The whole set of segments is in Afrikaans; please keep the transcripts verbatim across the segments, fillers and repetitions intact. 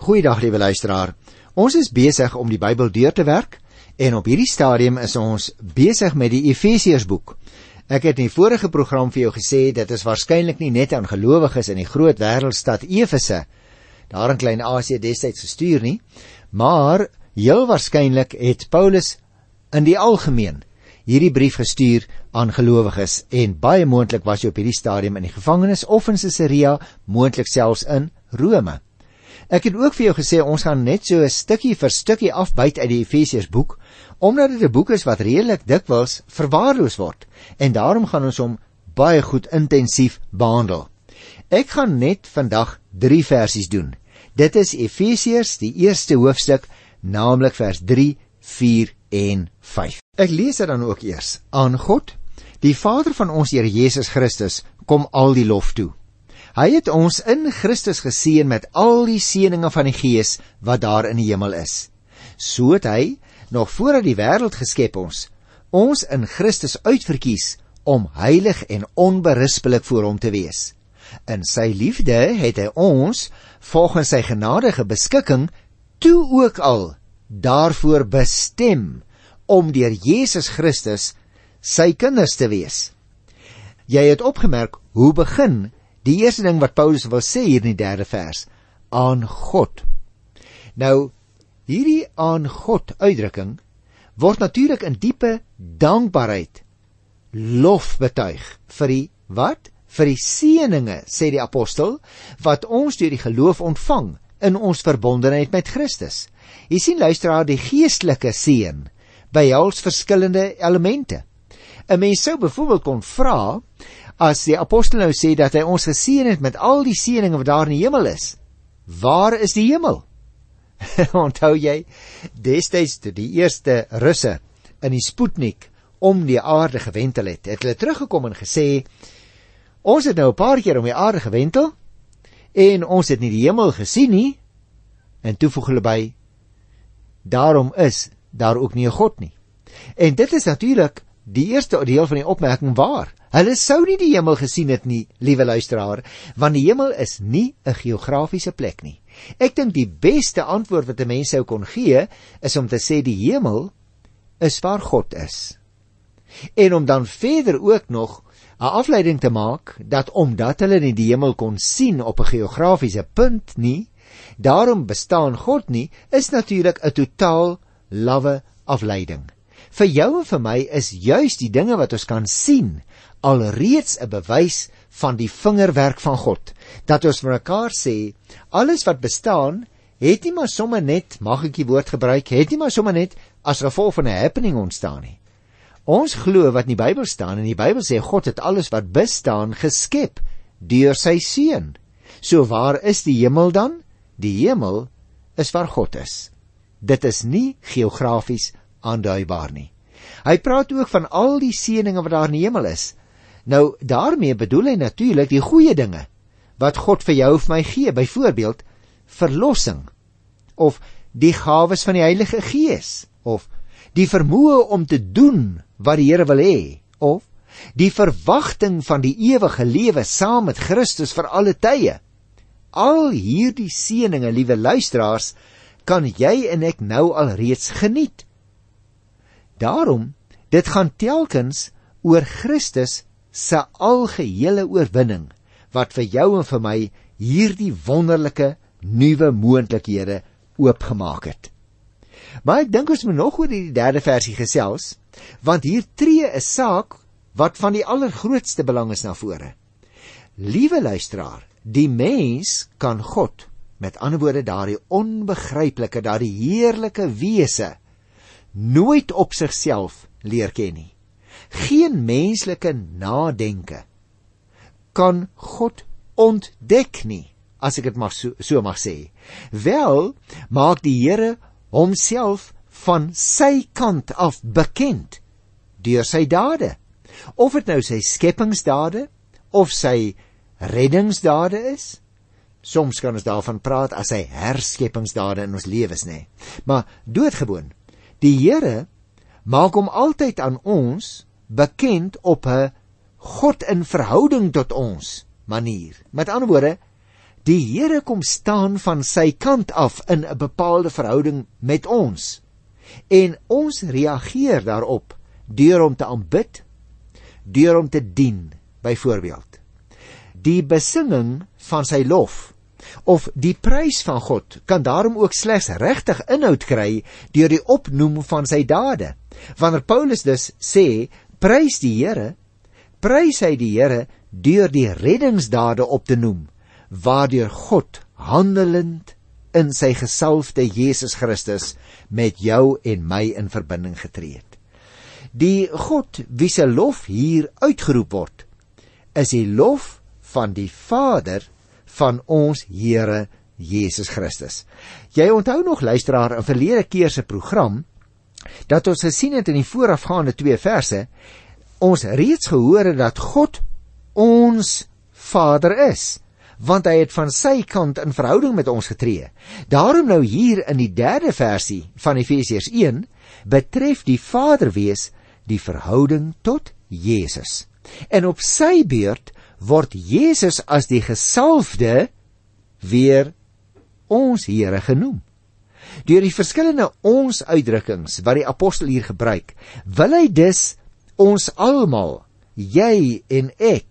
Goeiedag, liewe luisteraar. Ons is besig om die Bybel deur te werk en op hierdie stadium is ons besig met die Efesiërsboek. Ek het in die vorige program vir jou gesê, dit is waarskynlik nie net aan gelowiges in die groot wêreldstad Efese, daar in Klein-Asië destyds gestuur nie, maar heel waarskynlik het Paulus in die algemeen hierdie brief gestuur aan gelowiges en baie moontlik was hy op hierdie stadium in die gevangenis of in Caesarea, moontlik selfs in Rome. Ek het ook vir jou gesê, ons gaan net so 'n stukkie vir stukkie afbyt uit die Efesiërsboek, omdat dit 'n boek is wat redelik dikwels verwaarloos word, en daarom gaan ons hom baie goed intensief behandel. Ek gaan net vandag drie versies doen. Dit is Efesiërs, die eerste hoofstuk, naamlik vers drie, vier en vyf. Ek lees dit dan ook eers. Aan God, die Vader van ons Here Jesus Christus, kom al die lof toe. Hy het ons in Christus geseën met al die seëninge van die Gees wat daar in die hemel is. So het hy, nog voordat die wêreld geskep ons, ons in Christus uitverkies om heilig en onberispelik voor hom te wees. In sy liefde het hy ons, volgens sy genadige beskikking, toe ook al daarvoor bestem om deur Jesus Christus sy kinders te wees. Jy het opgemerk, hoe begin die eerste ding wat Paulus wil sê hier in die derde vers? Aan God. Nou, hierdie aan God uitdrukking word natuurlik in diepe dankbaarheid lof betuig vir die wat? Vir die seëninge, sê die apostel, wat ons deur die geloof ontvang in ons verbondenheid met Christus. Jy sien, luisteraar, die geestelike seën behels verskillende elemente. 'n Mens sou byvoorbeeld kon vra, as die apostel nou sê dat hy ons geseën het met al die seëninge wat daar in die hemel is, waar is die hemel? Onthou jy, destyds toe die eerste Russe in die Sputnik om die aarde gewentel het, het hulle teruggekom en gesê, ons het nou 'n paar keer om die aarde gewentel, en ons het nie die hemel gesien nie, en toevoeg hulle by, daarom is daar ook nie 'n God nie. En dit is natuurlik die eerste deel van die opmerking waar. Hulle sou nie die hemel gesien het nie, liewe luisteraar, want die hemel is nie 'n geografiese plek nie. Ek dink die beste antwoord wat 'n mens sou kon gee, is om te sê die hemel is waar God is. En om dan verder ook nog 'n afleiding te maak, dat omdat hulle nie die hemel kon sien op 'n geografiese punt nie, daarom bestaan God nie, is natuurlik 'n totaal lawwe afleiding. Vir jou en vir my is juis die dinge wat ons kan sien, alreeds 'n bewys van die vingerwerk van God, dat ons vir mekaar sê, alles wat bestaan, het nie maar sommer net, mag ek die woord gebruik, het nie maar sommer net as gevolg van 'n happening ontstaan nie. Ons glo wat in die Bybel staan, en die Bybel sê, God het alles wat bestaan geskep, deur sy seun. So waar is die hemel dan? Die hemel is waar God is. Dit is nie geografies aanduibaar nie. Hy praat ook van al die seëninge wat daar in die hemel is. Nou, daarmee bedoel hy natuurlik die goeie dinge, wat God vir jou of my gee, byvoorbeeld, verlossing, of die gawes van die Heilige Gees, of die vermoë om te doen wat die Here wil hê, of die verwagting van die ewige lewe saam met Christus vir alle tye. Al hierdie seëninge, liewe luisteraars, kan jy en ek nou al reeds geniet. Daarom, dit gaan telkens oor Christus se algehele oorwinning, wat vir jou en vir my hierdie wonderlike nuwe moontlikhede oopgemaak het. Maar ek dink ons moet nog oor die derde versie gesels, want hier tree 'n saak wat van die allergrootste belang is na vore. Liewe luisteraar, die mens kan God, met ander woorde daardie onbegryplike, daardie heerlike wese, nooit op sigself leer ken nie. Geen menslike nadenke kan God ontdek nie, as ek dit mag so, so mag sê. Wel, maak die Here homself van sy kant af bekend, deur sy dade. Of dit nou sy skepingsdade, of sy reddingsdade is. Soms kan ons daarvan praat as sy herskepingsdade in ons lewens, nê. Maar doodgewoon, die Here maak hom altyd aan ons bekend op 'n God in verhouding tot ons manier. Met ander woorde, Die Here kom staan van sy kant af in 'n bepaalde verhouding met ons. En ons reageer daarop deur hom te aanbid, deur hom te dien, byvoorbeeld. Die besinging van sy lof, of die prys van God, kan daarom ook slegs regtig inhoud kry deur die opnoem van sy dade. Wanneer Paulus dus sê, prys die Here, prys hy die Here deur die reddingsdade op te noem, waardeur God handelend in sy gesalfde Jesus Christus met jou en my in verbinding getree het. Die God wie se lof hier uitgeroep word, is die lof van die Vader van ons Here Jesus Christus. Jy onthou nog, luisteraar, in verlede keer se program, dat ons gesien het in die voorafgaande twee verse, ons reeds gehoor het dat God ons Vader is, want hy het van sy kant in verhouding met ons getree. Daarom nou hier in die derde versie van Efesiërs een, betref die Vaderwees die verhouding tot Jesus. En op sy beurt word Jesus as die gesalfde weer ons Here genoem. Deur die verskillende ons uitdrukkings wat die apostel hier gebruik, wil hy dus ons almal, jy en ek,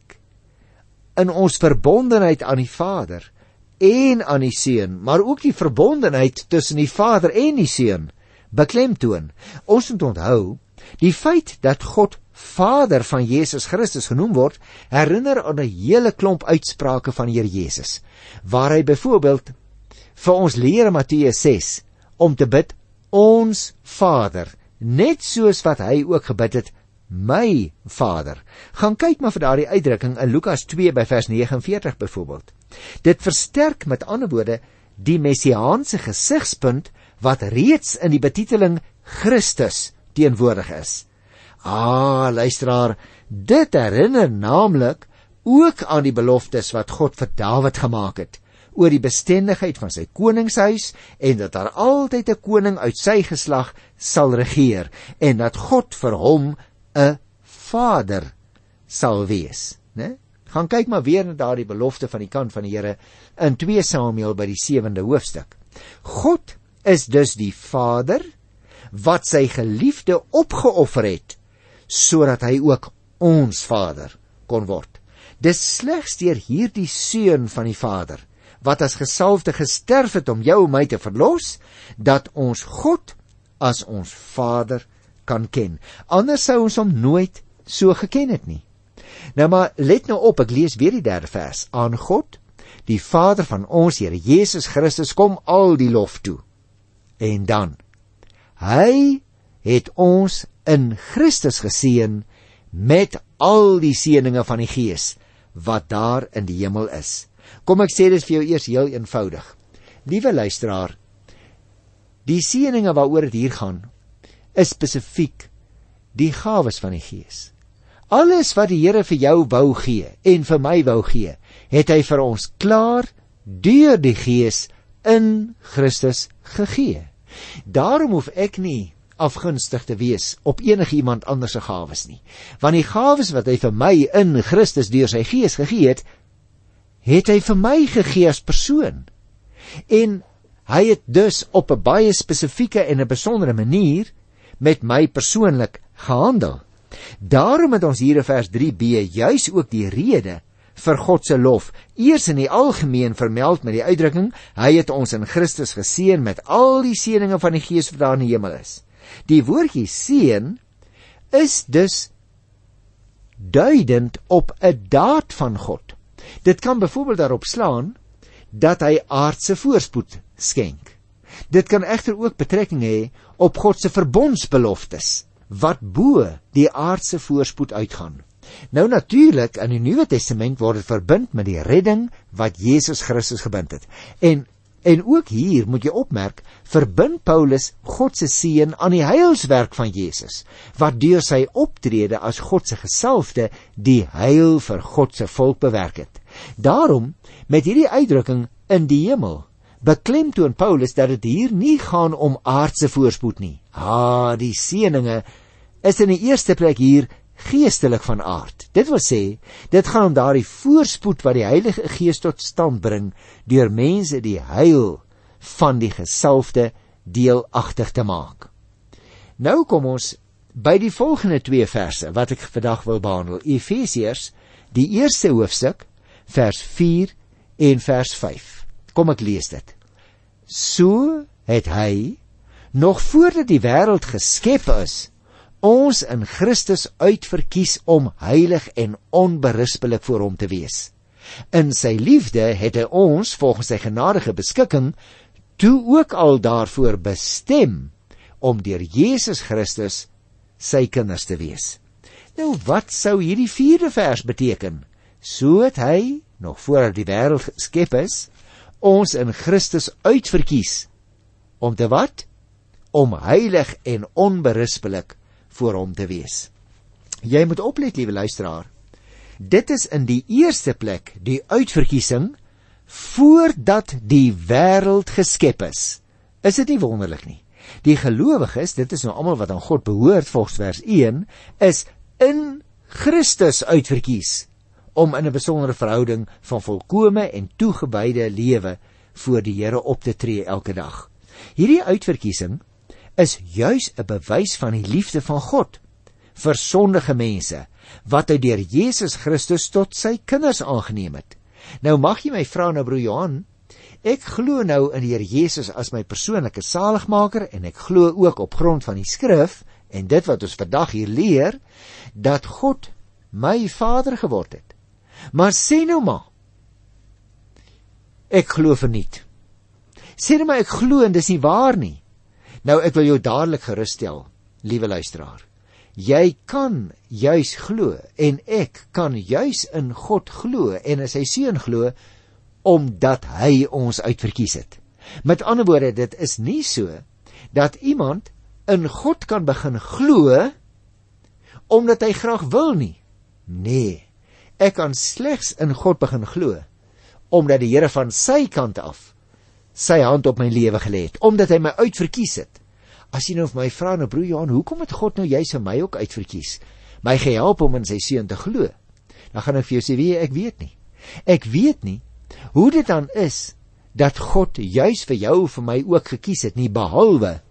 in ons verbondenheid aan die Vader en aan die Seun, maar ook die verbondenheid tussen die Vader en die Seun, beklemtoon. Ons moet onthou, die feit dat God Vader van Jesus Christus genoem word, herinner aan 'n hele klomp uitsprake van Here Jesus, waar hy byvoorbeeld vir ons leer in Matteus ses, om te bid, ons Vader, net soos wat hy ook gebid het, my Vader. Gaan kyk maar vir daardie uitdrukking in Lukas twee by vers vyf nege byvoorbeeld. Dit versterk met ander woorde die messiaanse gesigspunt wat reeds in die betiteling Christus teenwoordig is. Ah, luisteraar, dit herinner naamlik ook aan die beloftes wat God vir Dawid gemaak het, oor die bestendigheid van sy koningshuis, en dat daar altyd 'n koning uit sy geslag sal regeer, en dat God vir hom 'n Vader sal wees. Ne? Gaan kyk maar weer na daardie belofte van die kant van die Here in twee Samuel by die sewende hoofstuk. God is dus die Vader wat sy geliefde opgeoffer het, sodat hy ook ons Vader kon word. Dis slegs deur hierdie Seun van die Vader, wat as gesalfde gesterf het om jou en my te verlos, dat ons God as ons Vader kan ken. Anders sou ons hom nooit so geken het nie. Nou maar, let nou op, ek lees weer die derde vers. Aan God, die Vader van ons Here Jesus Christus, kom al die lof toe. En dan, hy het ons in Christus geseën met al die seëninge van die Gees, wat daar in die hemel is. Kom ek sê dit vir jou eers heel eenvoudig. Liewe luisteraar, die seëninge waaroor dit hier gaan, is spesifiek die gawes van die Gees. Alles wat die Here vir jou wou gee, en vir my wou gee, het hy vir ons klaar, deur die Gees, in Christus gegee. Daarom hoef ek nie afgunstig te wees op enige iemand anders se gawes nie. Want die gawes wat hy vir my in Christus deur sy Gees gegee het, het hy vir my gegee as persoon. En hy het dus op 'n baie spesifieke en 'n besondere manier met my persoonlik gehandel. Daarom het ons hier in vers drie b juis ook die rede vir God se lof eers in die algemeen vermeld met die uitdrukking, hy het ons in Christus geseën met al die seëninge van die Gees wat daar in die hemel is. Die woordjie seën is dus duidend op 'n daad van God. Dit kan byvoorbeeld daarop slaan dat hy aardse voorspoed skenk. Dit kan egter ook betrekking hê op God se verbondsbeloftes, wat bo die aardse voorspoed uitgaan. Nou natuurlik, in die Nuwe Testament word dit verbind met die redding wat Jesus Christus gebind het. En en ook hier moet jy opmerk, verbind Paulus God se seën aan die heilswerk van Jesus, wat deur sy optrede as God se gesalfde die heil vir God se volk bewerk het. Daarom, met hierdie uitdrukking in die hemel, beklemtoon Paulus dat dit hier nie gaan om aardse voorspoed nie. Ah, die seëninge is in die eerste plek hier geestelik van aard. Dit wil sê, dit gaan om daardie voorspoed wat die Heilige Gees tot stand bring, deur mense die heil van die gesalfde deelagtig te maak. Nou kom ons by die volgende twee verse wat ek vandag wil behandel. Efesiërs, die eerste hoofstuk, vers vier en vers vyf. Kom ek lees dit. So het hy, nog voordat die wêreld geskep is, ons in Christus uitverkies om heilig en onberispelik voor hom te wees. In sy liefde het hy ons, volgens sy genadige beskikking, toe ook al daarvoor bestem, om deur Jesus Christus sy kinders te wees. Nou, wat sou hierdie vierde vers beteken? So het hy, nog voordat die wêreld geskep is, ons in Christus uitverkies, om te wat? Om heilig en onberispelik voor hom te wees. Jy moet oplet, liewe luisteraar, dit is in die eerste plek die uitverkiesing voordat die wêreld geskep is. Is dit nie wonderlik nie? Die gelowiges, dit is nou almal wat aan God behoort, volgens vers een, is in Christus uitverkies, om in 'n besondere verhouding van volkome en toegewyde lewe voor die Here op te tree elke dag. Hierdie uitverkiesing is juis 'n bewys van die liefde van God vir sondige mense, wat hy deur Jesus Christus tot sy kinders aangeneem het. Nou mag jy my vra, nou broer Johan, ek glo nou in die Here Jesus as my persoonlike saligmaker, en ek glo ook op grond van die skrif, en dit wat ons vandag hier leer, dat God my Vader geword het. Maar sê nou maar, ek glo verniet. Sê nou maar, ek glo en dis nie waar nie. Nou, ek wil jou dadelik geruststel, liewe luisteraar. Jy kan juis glo, en ek kan juis in God glo, en in sy seun glo, omdat hy ons uitverkies het. Met ander woorde, dit is nie so, dat iemand in God kan begin glo, omdat hy graag wil nie. Nee, ek kan slegs in God begin glo, omdat die Here van sy kant af sy hand op my lewe gelê het, omdat hy my uitverkies het. As jy nou vir my vra, nou broer Johan, hoekom het God nou juis vir my ook uitverkies? My gehelp om in sy seun te glo. Dan gaan ek vir jou sê, wie, ek weet nie. Ek weet nie hoe dit dan is, dat God juis vir jou, vir my ook gekies het, nie behalwe.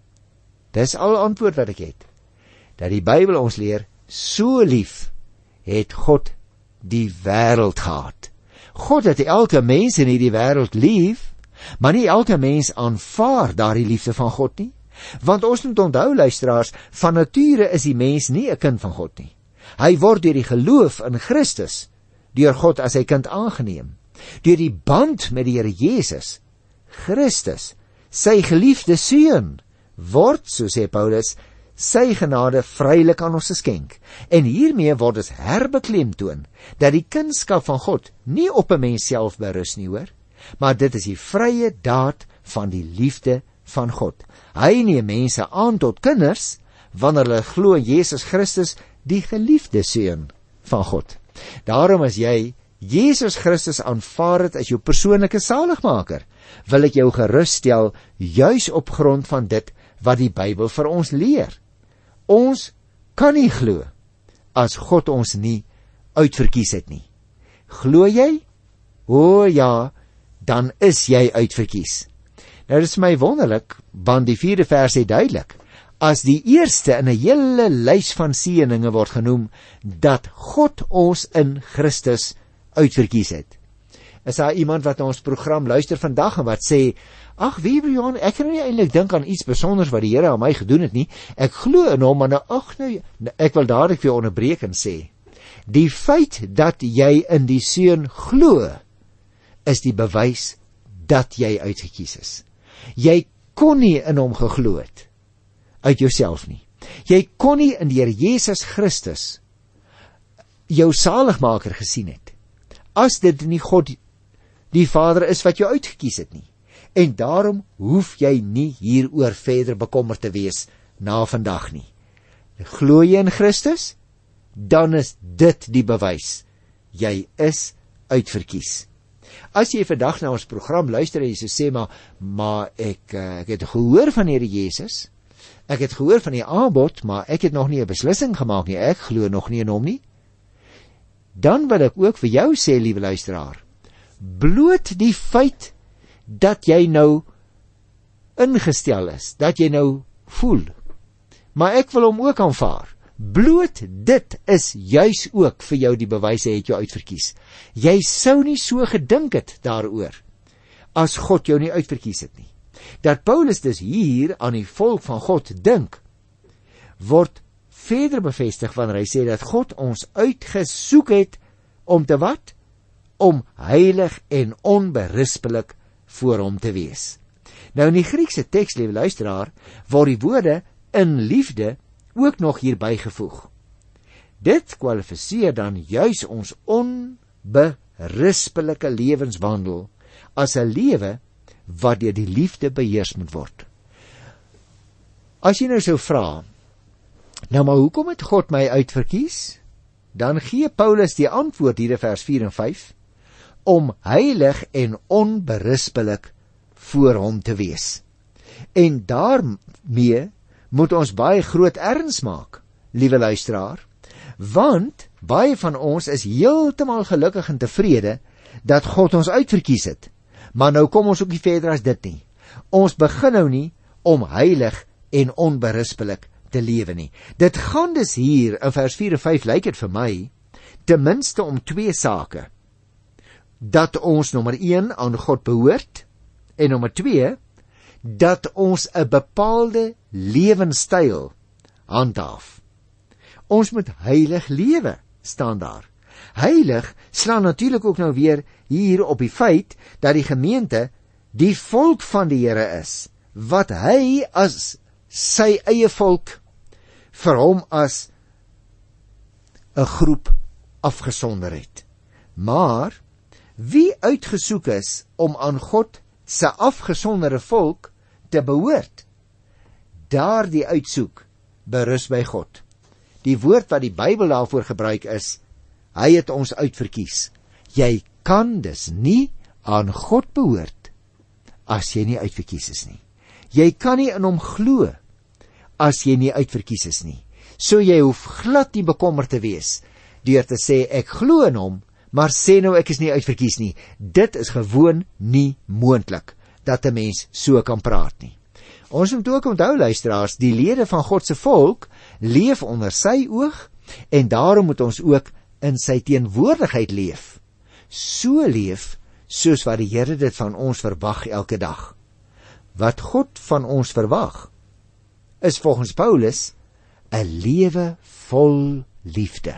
Dis al antwoord wat ek het. Dat die Bybel ons leer, so lief het God die wêreld gehad. God het elke mens in hierdie wêreld lief, maar nie elke mens aanvaar daardie liefde van God nie. Want ons moet onthou, luisteraars, van nature is die mens nie 'n kind van God nie. Hy word deur die geloof in Christus, deur God as sy kind aangeneem. Deur die band met die Here Jesus Christus, sy geliefde seun, word, so sê Paulus, sy genade vrylik aan ons geskenk. En hiermee word ons herbeklemtoon dat die kindskap van God nie op 'n mens self berus nie, hoor, maar dit is die vrye daad van die liefde van God. Hy neem mense aan tot kinders wanneer hulle glo in Jesus Christus, die geliefde seun van God. Daarom as jy Jesus Christus aanvaar het as jou persoonlike saligmaker, wil ek jou geruststel juis op grond van dit wat die Bybel vir ons leer. Ons kan nie glo as God ons nie uitverkies het nie. Glo jy? O ja, dan is jy uitverkies. Nou, dit is my wonderlik, want die vierde vers sê duidelik, as die eerste in 'n hele lys van seëninge word genoem, dat God ons in Christus uitverkies het. Is daar iemand wat na ons program luister vandag en wat sê, ag, wie Johan, ek kan nie eintlik dink aan iets besonders wat die Here aan my gedoen het nie, ek glo in hom, maar nou, ag nou, ek wil dadelik vir jou onderbreek en sê, die feit dat jy in die seun glo, is die bewys dat jy uitgekies is. Jy kon nie in hom geglo het, uit jouself nie. Jy kon nie in die Here Jesus Christus jou saligmaker gesien het, as dit nie God die Vader is wat jou uitgekies het nie. En daarom hoef jy nie hieroor verder bekommerd te wees na vandag nie. Glo jy in Christus? Dan is dit die bewys. Jy is uitverkies. As jy vandag na ons program luister en jy sê, maar, maar ek, ek het gehoor van Here Jesus, ek het gehoor van die aanbod, maar ek het nog nie 'n beslissing gemaak nie, ek glo nog nie in hom nie, dan wil ek ook vir jou sê, liewe luisteraar, bloot die feit dat jy nou ingestel is, dat jy nou voel, maar ek wil hom ook aanvaar, bloot dit is juis ook vir jou die bewys, hy het jou uitverkies. Jy sou nie so gedink het daaroor, as God jou nie uitverkies het nie. Dat Paulus dus hier aan die volk van God dink, word verder bevestig wanneer hy sê dat God ons uitgesoek het om te wat? Om heilig en onberispelik voor hom te wees. Nou in die Griekse teks, liewe luisteraar, word die woorde in liefde ook nog hier bygevoeg. Dit kwalifiseer dan juis ons onberispelike lewenswandel as 'n lewe wat deur die liefde beheers moet word. As jy nou sou vra, nou maar hoekom het God my uitverkies? Dan gee Paulus die antwoord hier in vers vier en vyf, om heilig en onberispelik voor hom te wees. En daarmee moet ons baie groot erns maak, liewe luisteraar, want baie van ons is heeltemal gelukkig en tevrede dat God ons uitverkies het. Maar nou kom ons ook nie verder as dit nie. Ons begin nou nie om heilig en onberispelik te lewe nie. Dit gaan dus hier in vers vier en vyf, lyk dit vir my, ten minste om twee sake. Dat ons nommer een aan God behoort, en nommer twee, dat ons 'n bepaalde lewenstyl handhaaf. Ons moet heilig lewe, staan daar. Heilig slaan natuurlik ook nou weer hier op die feit dat die gemeente die volk van die Here is, wat hy as sy eie volk vir hom as 'n groep afgesonder het. Maar wie uitgesoek is om aan God se afgesonderde volk te behoort, daardie uitsoek berus by God. Die woord wat die Bybel daarvoor gebruik is, hy het ons uitverkies. Jy kan dus nie aan God behoort as jy nie uitverkies is nie. Jy kan nie in hom glo as jy nie uitverkies is nie. So jy hoef glad nie bekommerd te wees deur te sê ek glo in hom, maar sê nou ek is nie uitverkies nie. Dit is gewoon nie moontlik dat 'n mens so kan praat nie. Ons moet ook onthou, luisteraars, die lede van God se volk leef onder sy oog en daarom moet ons ook in sy teenwoordigheid leef. So leef soos wat die Here dit van ons verwag elke dag. Wat God van ons verwag is volgens Paulus 'n lewe vol liefde.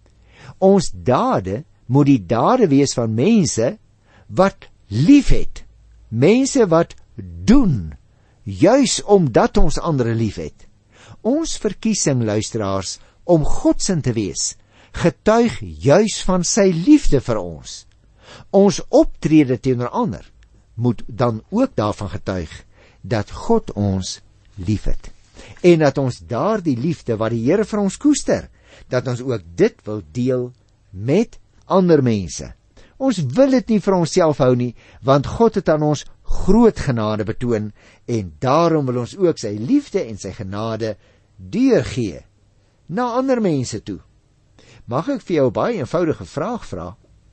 Ons dade moet die dade wees van mense wat lief het. Mense wat doen, juis omdat ons ander lief het. Ons verkiesing, luisteraars, om Godsin te wees, getuig juis van sy liefde vir ons. Ons optrede teenoor ander moet dan ook daarvan getuig dat God ons liefhet. En dat ons daardie liefde wat die Here vir ons koester, dat ons ook dit wil deel met ander mense. Ons wil dit nie vir onsself hou nie, want God het aan ons groot genade betoon en daarom wil ons ook sy liefde en sy genade deurgee na ander mense toe. Mag ek vir jou 'n baie eenvoudige vraag vra?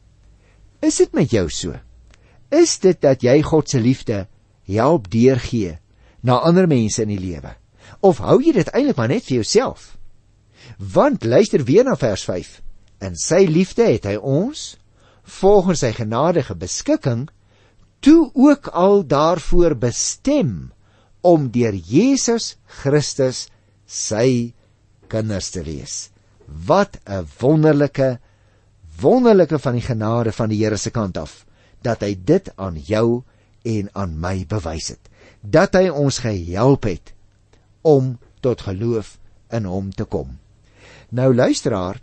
Is dit met jou so? Is dit dat jy God se liefde help deurgee na ander mense in die lewe? Of hou jy dit eintlik maar net vir jouself? Want luister weer na vers vyf. In sy liefde het hy ons, volgens sy genadige beskikking, toe ook al daarvoor bestem om deur Jesus Christus sy kinders te wees. Wat 'n wonderlike, wonderlike van die genade van die Here se kant af, dat hy dit aan jou en aan my bewys het. Dat hy ons gehelp het om tot geloof in hom te kom. Nou luisteraar,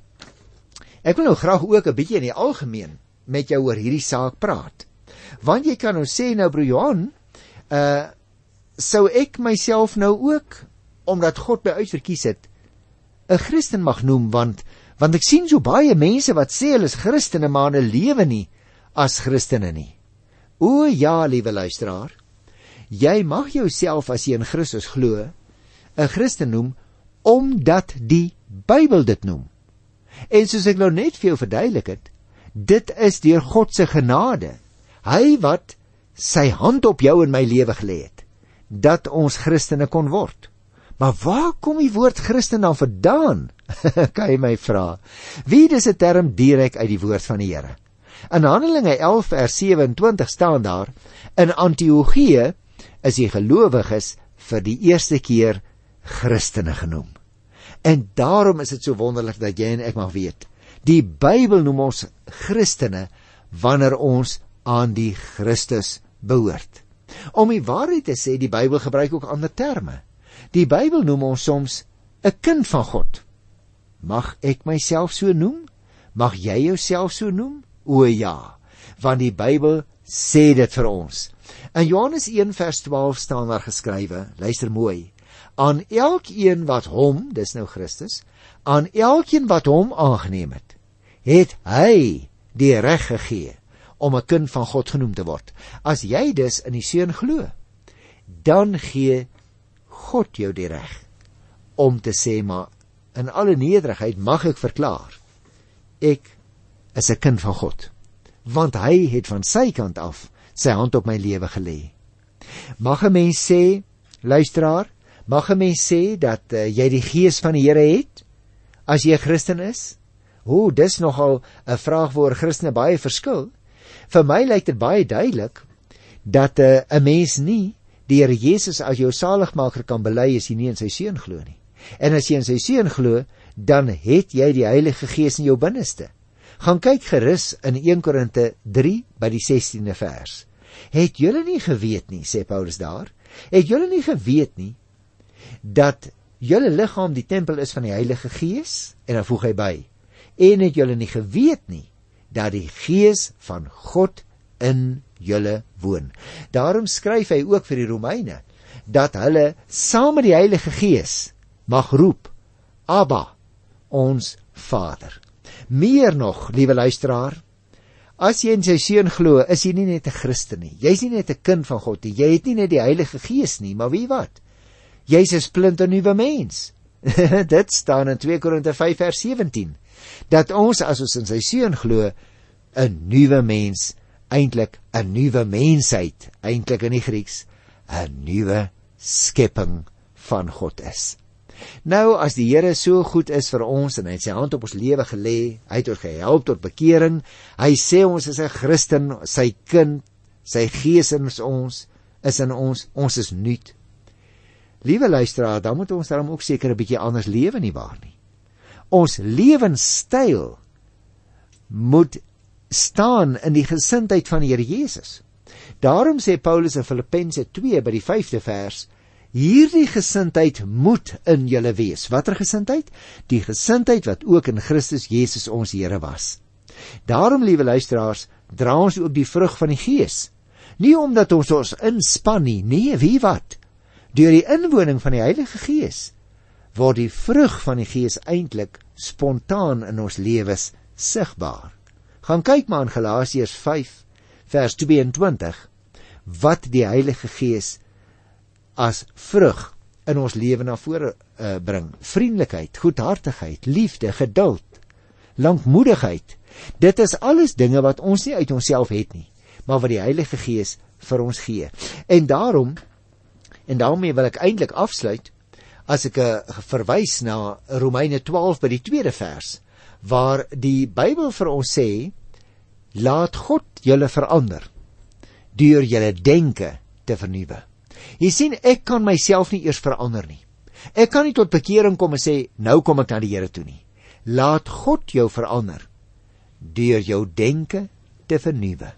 ek wil nou graag ook 'n bietjie in die algemeen met jou oor hierdie saak praat. Want jy kan nou sê, nou broer Johan, uh, sou ek myself nou ook, omdat God my uitverkies het, 'n Christen mag noem, want, want ek sien so baie mense wat sê hulle is Christene, maar hulle lewe nie as Christene nie. O ja, liewe luisteraar, jy mag jouself as jy in Christus glo, 'n 'n Christen noem omdat die Bybel dit noem. En soos ek nou net vir jou verduidelik het, dit is deur God se genade. Hy wat sy hand op jou en my lewe gelê het, dat ons Christene kon word. Maar waar kom die woord Christen dan vandaan? Kan jy my vra? Wie dis 'n term direk uit die woord van die Here? In Handelinge elf vers sewe en twintig staan daar, in Antiochië is die gelowiges vir die eerste keer Christene genoem. En daarom is dit so wonderlik dat jy en ek mag weet, die Bybel noem ons Christene wanneer ons aan die Christus behoort. Om die waarheid te sê, die Bybel gebruik ook ander terme. Die Bybel noem ons soms 'n kind van God. Mag ek myself so noem? Mag jy jouself so noem? O ja, want die Bybel sê dit vir ons. In Johannes een vers twaalf staan daar geskrywe, luister mooi, aan elkeen wat hom, dis nou Christus, aan elkeen wat hom aangeneem het, het hy die reg gegee om 'n kind van God genoem te word. As jy dus in die Seun glo, dan gee God jou die reg om te sê, maar in alle nederigheid mag ek verklaar, ek is 'n kind van God, want hy het van sy kant af sy hand op my lewe gelê. Mag 'n mens sê, luisteraar, mag 'n mens sê dat uh, jy die gees van die Here het, as jy 'n Christen is? O, dis nogal 'n vraag waar Christene baie verskil. Vir my lyk dit baie duidelik, dat 'n uh, mens nie die Here Jesus as jou saligmaker kan bely as jy nie in sy Seun glo nie. En as jy in sy Seun glo, dan het jy die Heilige Gees in jou binneste. Gaan kyk gerus in een Korinte drie by die sestiende vers. Het julle nie geweet nie, sê Paulus daar, het julle nie geweet nie, dat julle liggaam die tempel is van die Heilige Gees? En dan voeg hy by, en het julle nie geweet nie, dat die Gees van God in julle woon. Daarom skryf hy ook vir die Romeine, dat hulle saam met die Heilige Gees mag roep, Abba, ons Vader. Meer nog, liewe luisteraar, as jy in sy Seun glo, is jy nie net 'n Christen nie, jy is nie net 'n kind van God nie, jy het nie net die Heilige Gees nie, maar wie wat? Jy is 'n splinternuwe mens. Dit staan in twee Korinte vyf vers sewentien, dat ons, as ons in sy Seun glo, 'n nuwe mens, eintlik 'n nuwe mensheid, eintlik in die Grieks, 'n nuwe skepping van God is. Nou, as die Here so goed is vir ons, en hy het sy hand op ons lewe gelê, hy het ons gehelp tot bekering, hy sê ons is 'n Christen, sy kind, sy Gees in ons, is in ons, ons is nuut. Liewe luisteraar, dan moet ons daarom ook seker 'n bietjie anders lewe, nie waar nie? Ons lewenstyl moet staan in die gesindheid van die Here Jesus. Daarom sê Paulus in Filippense twee by die vyfde vers, hierdie gesindheid moet in julle wees. Watter gesindheid? Die gesindheid wat ook in Christus Jesus ons Here was. Daarom, liewe luisteraars, dra ons ook die vrug van die Gees. Nie omdat ons ons inspann nie, nee, wie wat? Deur die inwoning van die Heilige Gees word die vrug van die Gees eintlik spontaan in ons lewens sigbaar. Gaan kyk maar in Galasiërs vyf vers tweeëntwintig wat die Heilige Gees as vrug in ons lewe na vore uh, bring. Vriendelikheid, goedhartigheid, liefde, geduld, lankmoedigheid. Dit is alles dinge wat ons nie uit onsself het nie, maar wat die Heilige Gees vir ons gee. En daarom, en daarmee wil ek eintlik afsluit, as ek uh, verwys na Romeine twaalf by die tweede vers, waar die Bybel vir ons sê, laat God julle verander, deur julle denke te vernuwe. Jy sien, ek kan myself nie eers verander nie. Ek kan nie tot bekering kom en sê, nou kom ek na die Here toe nie. Laat God jou verander, deur jou denke te vernuwe.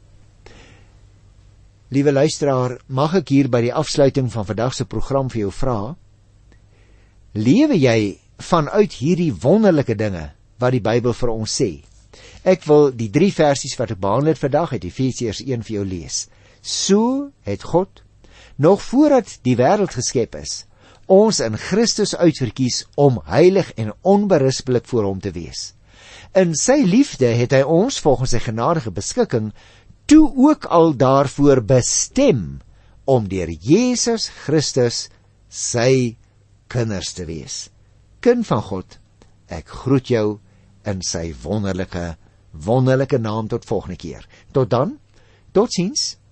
Liewe luisteraar, mag ek hier by die afsluiting van vandag se program vir jou vra, lewe jy vanuit hierdie wonderlike dinge wat die Bybel vir ons sê? Ek wil die drie versies wat ek behandel het vandag uit Efesiërs een vir jou lees. So het God, nog voordat die wêreld geskep is, ons in Christus uitverkies om heilig en onberispelik voor hom te wees. In sy liefde het hy ons volgens sy genadige beskikking toe ook al daarvoor bestem om deur Jesus Christus sy kinders te wees. Kind van God, ek groet jou in sy wonderlike, wonderlike naam tot volgende keer. Tot dan, totsiens.